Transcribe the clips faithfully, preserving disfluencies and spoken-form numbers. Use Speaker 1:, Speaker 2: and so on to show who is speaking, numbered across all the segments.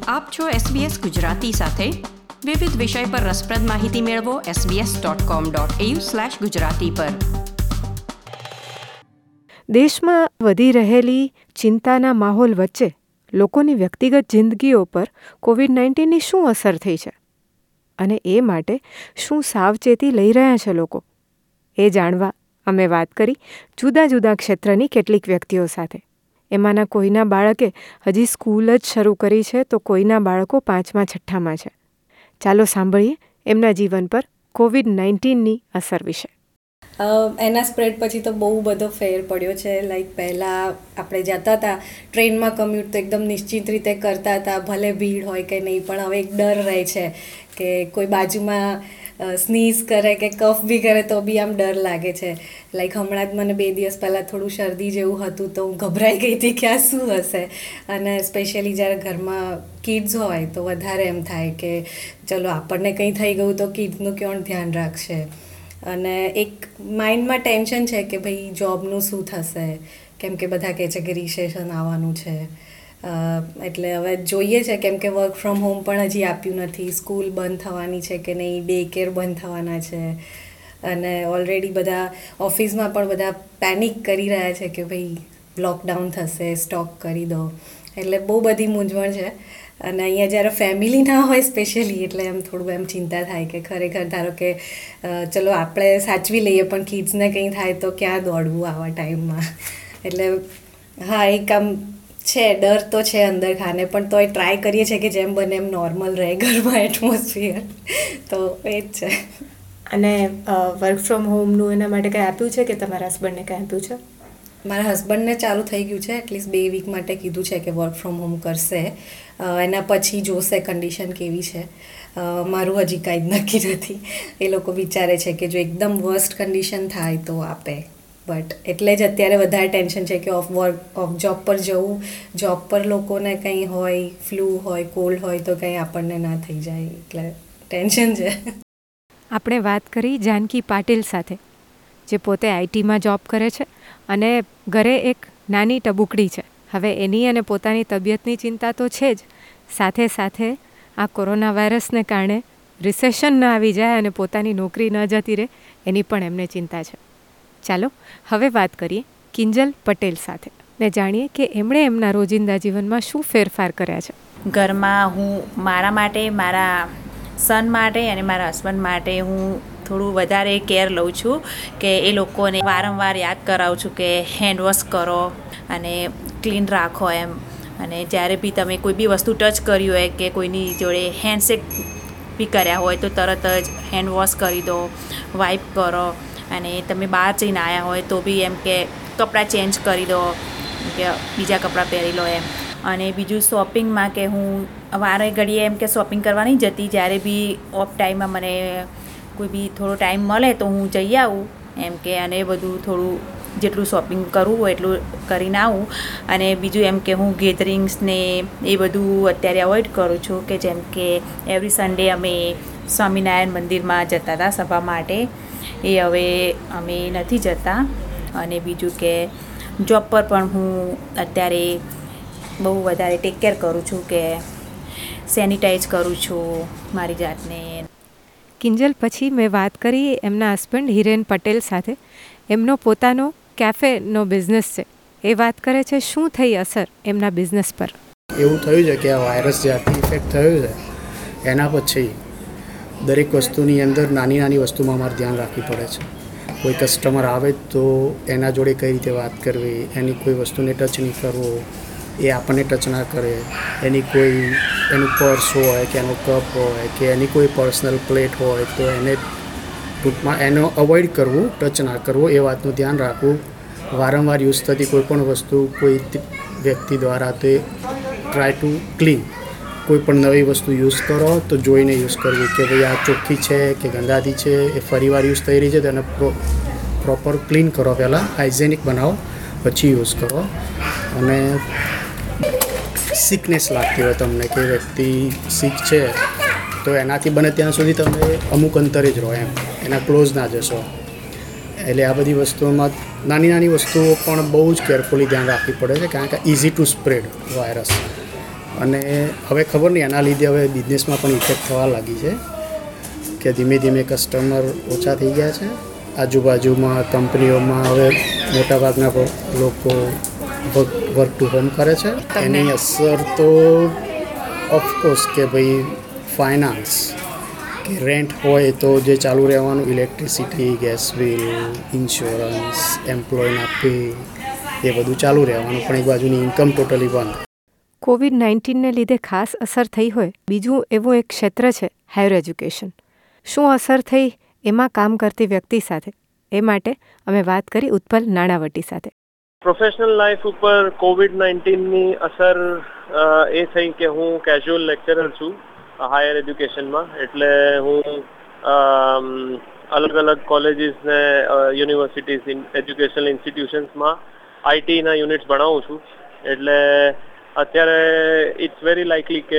Speaker 1: આપ છો એસબીએસ ગુજરાતી સાથે. વિવિધ વિષય પર રસપ્રદ માહિતી મેળવો SBS dot com dot AU slash Gujarati પર.
Speaker 2: દેશમાં વધી રહેલી ચિંતાના માહોલ વચ્ચે લોકોની વ્યક્તિગત જિંદગીઓ પર કોવિડ નાઇન્ટીનની શું અસર થઈ છે અને એ માટે શું સાવચેતી લઈ રહ્યા છે લોકો, એ જાણવા અમે વાત કરી જુદા જુદા ક્ષેત્રની કેટલીક વ્યક્તિઓ સાથે. એમાંના કોઈના બાળકે હજી સ્કૂલ જ શરૂ કરી છે તો કોઈના બાળકો પાંચમા છઠ્ઠામાં છે. ચાલો સાંભળીએ એમના જીવન પર કોવિડ નાઇન્ટીનની અસર વિશે.
Speaker 3: એના સ્પ્રેડ પછી તો બહુ બધો ફેર પડ્યો છે. લાઈક પહેલાં આપણે જતા હતા ટ્રેનમાં કમ્યુટ તો એકદમ નિશ્ચિત રીતે કરતા હતા, ભલે ભીડ હોય કે નહીં, પણ હવે એક ડર રહે છે કે કોઈ બાજુમાં સ્નીઝ કરે કે કફ બી કરે તો બી આમ ડર લાગે છે. લાઈક હમણાં જ મને બે દિવસ પહેલાં થોડું શરદી જેવું હતું તો હું ગભરાઈ ગઈ હતી કે આ શું હશે. અને સ્પેશિયલી જ્યારે ઘરમાં કિડ્સ હોય તો વધારે એમ થાય કે ચલો આપણને કંઈ થઈ ગયું તો કિડ્સનું કોણ ધ્યાન રાખશે. અને એક માઇન્ડમાં ટેન્શન છે કે ભાઈ જોબનું શું થશે, કેમ કે બધા કહે છે કે રિસેશન આવવાનું છે. એટલે હવે જોઈએ છે, કેમ કે વર્ક ફ્રોમ હોમ પણ હજી આપ્યું નથી, સ્કૂલ બંધ થવાની છે કે નહીં, ડે કેર બંધ થવાના છે. અને ઓલરેડી બધા ઓફિસમાં પણ બધા પેનિક કરી રહ્યા છે કે ભાઈ લોકડાઉન થશે, સ્ટોક કરી દો. એટલે બહુ બધી મૂંઝવણ છે. અને અહીંયા જ્યારે ફેમિલી ના હોય સ્પેશિયલી એટલે એમ થોડું એમ ચિંતા થાય કે ખરેખર ધારો કે ચલો આપણે સાચવી લઈએ પણ કિડ્સને કંઈ થાય તો ક્યાં દોડવું આવા ટાઈમમાં. એટલે હા, એક આમ છે ડર તો છે અંદર ખાને, પણ તોય ટ્રાય કરીએ છીએ કે જેમ બને એમ નોર્મલ રહે ઘરમાં એટમોસ્ફિયર. તો એ જ છે.
Speaker 2: અને વર્ક ફ્રોમ હોમનું એના માટે કંઈ આપ્યું છે કે તમારા હસબન્ડને કંઈ આપ્યું છે?
Speaker 3: મારા હસબન્ડને ચાલુ થઈ ગયું છે, એટલીસ્ટ બે વીક માટે કીધું છે કે વર્ક ફ્રોમ હોમ કરશે. એના પછી જોશે કન્ડિશન કેવી છે. મારું હજી કાંઈ જ નક્કી નથી. એ લોકો વિચારે છે કે જો એકદમ વર્સ્ટ કન્ડિશન થાય તો આપે. બટ એટલે જ અત્યારે વધારે ટેન્શન છે કે ઓફ વર્ક ઓફ જોબ પર જવું, જોબ પર લોકોને કંઈ હોય, ફ્લૂ હોય, કોલ્ડ હોય તો કંઈ આપણને ના થઈ જાય, એટલે ટેન્શન છે.
Speaker 2: આપણે વાત કરી જાનકી પાટીલ સાથે, જે પોતે આઈટીમાં જોબ કરે છે અને ઘરે એક નાની ટબુકડી છે. હવે એની અને પોતાની તબિયતની ચિંતા તો છે જ, સાથે સાથે આ કોરોના વાયરસને કારણે રિસેશન ન આવી જાય અને પોતાની નોકરી ન જતી રહે એની પણ એમને ચિંતા છે. ચાલો હવે વાત કરીએ કિંજલ પટેલ સાથે ને જાણીએ કે એમણે એમના રોજિંદા જીવનમાં શું ફેરફાર કર્યા છે.
Speaker 4: ઘરમાં હું મારા માટે, મારા સન માટે અને મારા હસબન્ડ માટે હું થોડું વધારે કેર લઉં છું કે એ લોકોને વારંવાર યાદ કરાવું છું કે હેન્ડવોશ કરો અને ક્લીન રાખો એમ. અને જ્યારે બી તમે કોઈ બી વસ્તુ ટચ કરી હોય કે કોઈની જોડે હેન્ડશેક બી કર્યા હોય તો તરત જ હેન્ડવોશ કરી દો, વાઇપ કરો. અને તમે બહાર જઈને આવ્યા હોય તો બી એમ કે કપડાં ચેન્જ કરી દો, કે બીજા કપડાં પહેરી લો એમ. અને બીજું શોપિંગમાં કે હું વારે ઘડીએ એમ કે શોપિંગ કરવા નહીં જતી, જ્યારે બી ઓફ ટાઈમમાં મને કોઈ બી થોડો ટાઈમ મળે તો હું જઈ આવું એમ કે. અને બધું થોડું જેટલું શોપિંગ કરવું હોય એટલું કરીને આવું. અને બીજું એમ કે હું ગેધરિંગ્સને એ બધું અત્યારે અવોઇડ કરું છું, કે જેમ કે એવરી સન્ડે અમે સ્વામિનારાયણ મંદિરમાં જતા હતા સભા માટે, એ હવે અમે નથી જતા. અને બીજું કે જોબ પર પણ હું અત્યારે બહુ વધારે ટેક કેર કરું છું કે સેનિટાઈઝ કરું છું મારી જાતને.
Speaker 2: કિંજલ પછી મેં વાત કરી એમના હસબન્ડ હિરેન પટેલ સાથે. એમનો પોતાનો કેફેનો બિઝનેસ છે. એ વાત કરે છે શું થઈ અસર એમના બિઝનેસ પર.
Speaker 5: એવું થયું છે કે આ વાયરસ જ્યારથી ઇફેક્ટ થયો છે એના પછી દરેક વસ્તુની અંદર નાની નાની વસ્તુમાં અમારે ધ્યાન રાખવી પડે છે. કોઈ કસ્ટમર આવે તો એના જોડે કઈ રીતે વાત કરવી, એની કોઈ વસ્તુને ટચ નહીં કરવો, એ આપણને ટચ ના કરે, એની કોઈ એનું પર્સ હોય કે એનો કપ હોય કે એની કોઈ પર્સનલ પ્લેટ હોય તો એને ટૂંકમાં એનો અવોઇડ કરવું, ટચ ના કરવો, એ વાતનું ધ્યાન રાખવું. વારંવાર યુઝ થતી કોઈ પણ વસ્તુ કોઈ વ્યક્તિ દ્વારા તે ટ્રાય ટુ ક્લીન. કોઈ પણ નવી વસ્તુ યુઝ કરો તો જોઈને યુઝ કરવી કે ભાઈ આ ચોખ્ખી છે કે ગંદાથી છે, એ ફરીવાર યુઝ થઈ રહી છે તો એને પ્રો પ્રોપર ક્લીન કરો, પહેલાં હાઇજેનિક બનાવો પછી યુઝ કરો. અને સિકનેસ લાગતી હોય તમને કે વ્યક્તિ સિક છે તો એનાથી બને ત્યાં સુધી તમે અમુક અંતરે જ રહો એમ, એના ક્લોઝ ના જશો. એટલે આ બધી વસ્તુઓમાં નાની નાની વસ્તુઓ પણ બહુ જ કેરફુલી ધ્યાન રાખવી પડે છે, કારણ કે ઇઝી ટુ સ્પ્રેડ વાયરસ. અને હવે ખબર નહીં એના લીધે હવે બિઝનેસમાં પણ ઇફેક્ટ થવા લાગી છે કે ધીમે ધીમે કસ્ટમર ઓછા થઈ ગયા છે. આજુબાજુમાં કંપનીઓમાં હવે મોટાભાગના લોકો વર્ક ટુ હોમ કરે છે. એની અસર તો ઓફકોર્સ કે ભાઈ ફાઇનાન્સ કે રેન્ટ હોય તો જે ચાલુ રહેવાનું, ઇલેક્ટ્રિસિટી, ગેસ બિલ, ઇન્સ્યોરન્સ, એમ્પ્લોયના પે, એ બધું ચાલુ રહેવાનું, પણ એક બાજુની ઇન્કમ ટોટલી બંધ.
Speaker 2: કોવિડ નાઇન્ટીનને લીધે ખાસ અસર થઈ હોય બીજું એવું એક ક્ષેત્ર છે હાયર એજ્યુકેશન. શું અસર થઈ એમાં કામ કરતી વ્યક્તિ સાથે? એ માટે અમે વાત કરી ઉત્પલ નાણાવટી સાથે.
Speaker 6: પ્રોફેશનલ લાઈફ ઉપર કોવિડ નાઇન્ટીનની અસર એ થઈ કે હું કેઝ્યુઅલ લેક્ચરર છું હાયર એજ્યુકેશનમાં. એટલે હું અલગ અલગ કોલેજીસ ને યુનિવર્સિટીઝ, એજ્યુકેશનલ ઇન્સ્ટિટ્યુશન્સમાં આઈટીના યુનિટ્સ ભણાવું છું. એટલે અત્યારે ઇટ્સ વેરી લાઇકલી કે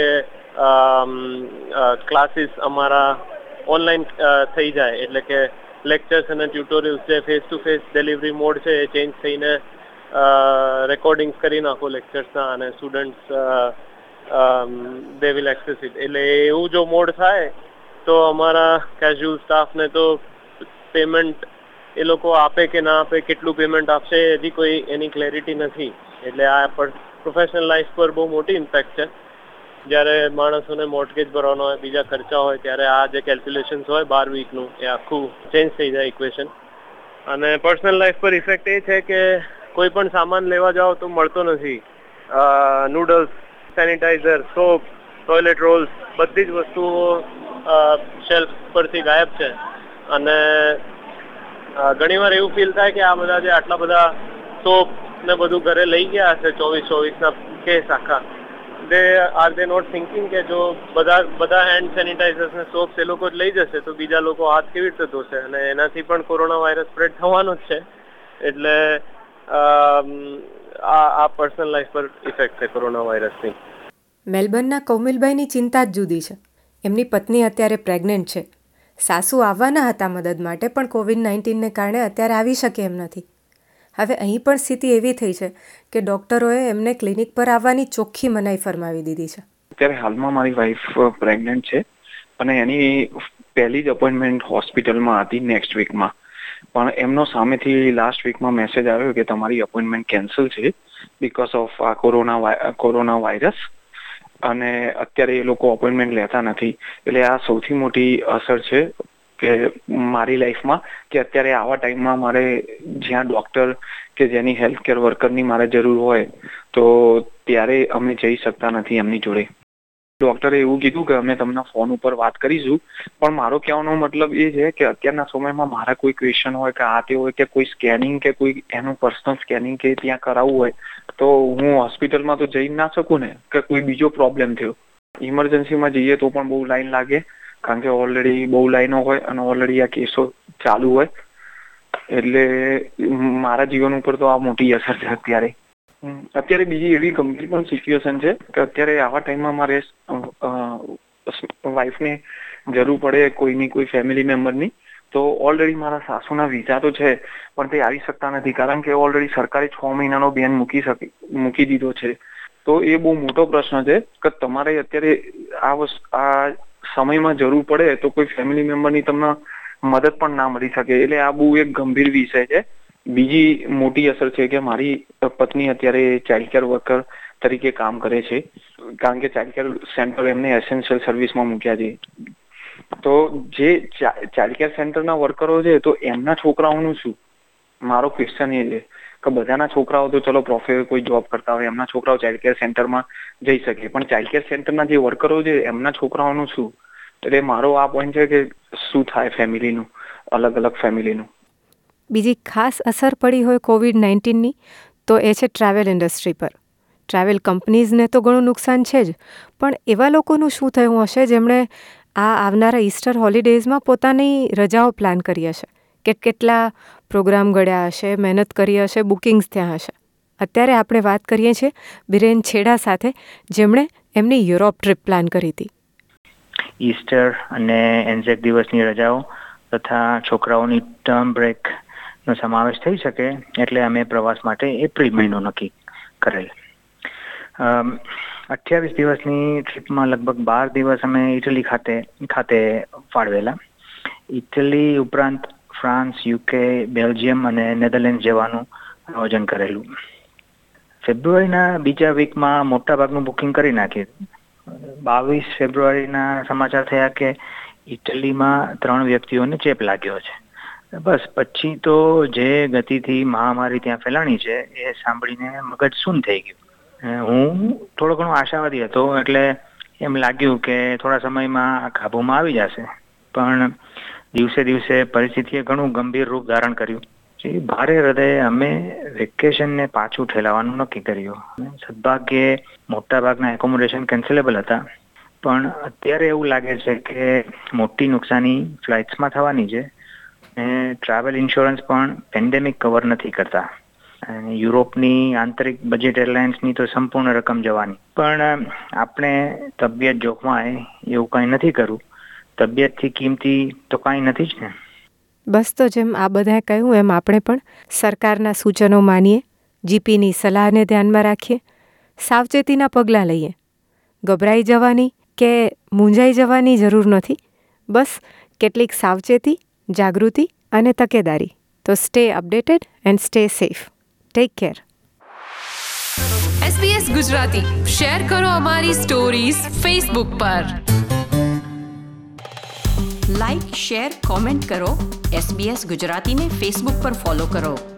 Speaker 6: ક્લાસીસ અમારા ઓનલાઈન થઈ જાય. એટલે કે લેક્ચર્સ અને ટ્યુટોરિયલ્સ જે face to face delivery mode છે એ ચેન્જ થઈને રેકોર્ડિંગ્સ કરી નાખો લેક્ચર્સના અને students they will access it. એટલે એવું જો મોડ થાય તો અમારા કેઝ્યુઅલ સ્ટાફને તો પેમેન્ટ એ લોકો આપે કે ના આપે, કેટલું પેમેન્ટ આપશે હજી કોઈ એની ક્લેરિટી નથી. એટલે આ પર પ્રોફેશનલ લાઈફ પર બહુ મોટી ઇમ્પેક્ટ છે. જ્યારે માણસોને મોર્ટગેજ ભરવાનો હોય, બીજા ખર્ચા હોય, ત્યારે આ જે કેલ્ક્યુલેશન્સ હોય બાર વીકનું એ આખું ચેન્જ થઈ જાય ઇક્વેશન. અને પર્સનલ લાઈફ પર ઇફેક્ટ એ છે કે કોઈ પણ સામાન લેવા જાઓ તો મળતો નથી. Noodles, sanitizer, soap, toilet rolls, બધી જ વસ્તુઓ શેલ્ફ પરથી ગાયબ છે. અને ઘણીવાર એવું ફીલ થાય કે આ બધા જે આટલા બધા સોપ ને બધું ઘરે લઈ ગયા હશે ચોવીસ ચોવીસના કેસ આખા, they are they not thinking કે જો બધા બધા હેન્ડ સેનિટાઈઝર્સ ને સોપ્સ એ લોકો જ લઈ જશે તો બીજા લોકો હાથ કેવી રીતે ધોશે? અને એનાથી પણ કોરોના વાયરસ સ્પ્રેડ થવાનો જ છે. એટલે આ આ પર્સનલ લાઈફ પર ઇફેક્ટ છે કોરોના વાયરસની.
Speaker 2: મેલબર્નના કૌમિલભાઈની ચિંતા જ જુદી છે. એમની પત્ની અત્યારે પ્રેગ્નન્ટ છે. સાસુ આવવાના હતા મદદ માટે, પણ કોવિડ નાઇન્ટીનને કારણે અત્યારે આવી શકે એમ નથી. હવે અહીં પણ સ્થિતિ એવી થઈ છે કે ડૉક્ટરોએ એમને ક્લિનિક પર આવવાની ચોખ્ખી મનાઈ ફરમાવી દીધી છે.
Speaker 7: અત્યારે હાલમાં મારી વાઈફ પ્રેગ્નન્ટ છે અને એની પહેલી જ અપોઇન્ટમેન્ટ હોસ્પિટલમાં હતી નેક્સ્ટ વીકમાં. પણ એમનો સામેથી લાસ્ટ વીકમાં મેસેજ આવ્યો કે તમારી અપોઇન્ટમેન્ટ કેન્સલ છે બિકોઝ ઓફ આ કોરોના કોરોના વાયરસ. અને અત્યારે એ લોકો અપોઇન્ટમેન્ટ લેતા નથી. એટલે આ સૌથી મોટી અસર છે કે મારી લાઈફમાં કે અત્યારે આવા ટાઈમમાં મારે જ્યાં ડૉક્ટર કે જેની હેલ્થ કેર વર્કરની મારે જરૂર હોય તો ત્યારે અમે જઈ શકતા નથી એમની જોડે. ડૉક્ટરે એવું કીધું કે અમે તમને ફોન ઉપર વાત કરીશું, પણ મારો કહેવાનો મતલબ એ છે કે અત્યારના સમયમાં મારા કોઈ ક્વેશ્ચન હોય કે આ તે હોય કે કોઈ સ્કેનિંગ કે કોઈ એનું પર્સનલ સ્કેનિંગ કે ત્યાં કરાવવું હોય તો હું હોસ્પિટલમાં તો જઈ ના શકું ને, કે કોઈ બીજો પ્રોબ્લેમ થયો. ઇમરજન્સીમાં જઈએ તો પણ બહુ લાઈન લાગે કારણ કે ઓલરેડી બહુ લાઈનો હોય અને ઓલરેડી આ કેસો ચાલુ હોય. એટલે મારા જીવન ઉપર તો આ મોટી અસર છે અત્યારે. અત્યારે બીજી એવી ગંભીર પણ સિચ્યુએશન છે કે અત્યારે આવા ટાઈમમાં મારે વાઈફને જરૂર પડે કોઈની કોઈ ફેમિલી મેમ્બરની, તો ઓલરેડી મારા સાસુના વિઝા તો છે પણ તે આવી શકતા નથી કારણ કે ઓલરેડી સરકારે છ મહિનાનો બેન મૂકી શકે મૂકી દીધો છે. તો એ બહુ મોટો પ્રશ્ન છે કે તમારે અત્યારે આ વસ્તુ આ સમયમાં જરૂર પડે તો કોઈ ફેમિલી મેમ્બરની તમને મદદ પણ ના મળી શકે. એટલે આ બહુ એક ગંભીર વિષય છે. બીજી મોટી અસર છે કે મારી પત્ની અત્યારે ચાઇલ્ડ કેર વર્કર તરીકે કામ કરે છે કારણ કે ચાઇલ્ડ કેર સેન્ટર એમને એસેન્શિયલ સર્વિસમાં મૂક્યા છે. તો જે ચાઇલ્ડ કેર સેન્ટરના વર્કરો છે તો એમના છોકરાઓનું શું? મારો ક્વેશ્ચન એ છે કે બધાના છોકરાઓ તો ચલો પ્રોફે કોઈ જોબ કરતા હોય, એમના છોકરાઓ ચાઇલ્ડ કેર સેન્ટરમાં જઈ શકે, પણ ચાઇલ્ડ કેર સેન્ટરના જે વર્કરો છે એમના છોકરાઓનું શું? એટલે મારો આ પોઈન્ટ છે કે શું થાય ફેમિલીનું, અલગ અલગ ફેમિલીનું.
Speaker 2: બીજી ખાસ અસર પડી હોય કોવિડ નાઇન્ટીનની તો એ છે ટ્રાવેલ ઇન્ડસ્ટ્રી પર. ટ્રાવેલ કંપનીઝને તો ઘણું નુકસાન છે જ, પણ એવા લોકોનું શું થયું હશે જેમણે આ આવનારા ઈસ્ટર હોલિડેઝમાં પોતાની રજાઓ પ્લાન કરી હશે, કે કેટલા પ્રોગ્રામ ઘડ્યા હશે, મહેનત કરી હશે, બુકિંગ્સ ત્યાં હશે. અત્યારે આપણે વાત કરીએ છીએ બિરેન છેડા સાથે, જેમણે એમની યુરોપ ટ્રીપ પ્લાન કરી હતી.
Speaker 8: ઈસ્ટર અને એન્ઝેક દિવસની રજાઓ તથા છોકરાઓની ટર્મ બ્રેકનો સમાવેશ થઈ શકે એટલે અમે પ્રવાસ માટે એપ્રિલ મહિનો નક્કી કરેલ. અઠ્યાવીસ દિવસની ટ્રીપમાં લગભગ બાર દિવસ અમે ઇટલી ખાતે ખાતે ફાળવેલા. ઇટલી ઉપરાંત ફ્રાન્સ, યુકે, બેલ્જિયમ અને નેધરલેન્ડ જવાનું આયોજન કરેલું. ફેબ્રુઆરીના બીજા વીકમાં મોટાભાગનું બુકિંગ કરી નાખ્યું. બાવીસ ફેબ્રુઆરીના સમાચાર થયા કે ઇટલીમાં ત્રણ વ્યક્તિઓને ચેપ લાગ્યો છે. બસ પછી તો જે ગતિથી મહામારી ત્યાં ફેલાણી છે એ સાંભળીને મગજ શૂન થઈ ગયું. હું થોડો ઘણો આશાવાદી હતો, એટલે એમ લાગ્યું કે થોડા સમયમાં કાબૂમાં આવી જશે. પણ દિવસે દિવસે પરિસ્થિતિએ ઘણું ગંભીર રૂપ ધારણ કર્યું. ભારે હૃદયે અમે વેકેશનને પાછું ઠેલાવવાનું નક્કી કર્યું. સદભાગ્યે મોટાભાગના એકોમોડેશન કેન્સલેબલ હતા, પણ અત્યારે એવું લાગે છે કે મોટી નુકસાની ફ્લાઇટ્સમાં થવાની છે. ટ્રાવેલ ઇન્સ્યોરન્સ પણ પેન્ડેમિક કવર નથી કરતા. યુરોપની આંતરિક બજેટ એરલાઇન્સની તો સંપૂર્ણ રકમ જવાની. પણ આપણે તબિયત જોખમાય એવું કાંઈ નથી કરવું. તબિયતથી કિંમતી તો કાંઈ નથી જ ને.
Speaker 2: બસ તો જેમ આ બધાએ કહ્યું એમ આપણે પણ સરકારના સૂચનો માનીએ, જીપીની સલાહને ધ્યાનમાં રાખીએ, સાવચેતીના પગલાં લઈએ. ગભરાઈ જવાની કે મૂંઝાઈ જવાની જરૂર નથી. બસ કેટલીક સાવચેતી, જાગૃતિ અને તકેદારી. તો stay updated and stay safe. Take care.
Speaker 9: SBS Gujarati share કરો અમારી સ્ટોરીઝ ફેસબુક પર.
Speaker 1: લાઇક, શેર, કોમેન્ટ કરો. એસબીએસ ગુજરાતીને ફેસબુક પર ફોલો કરો.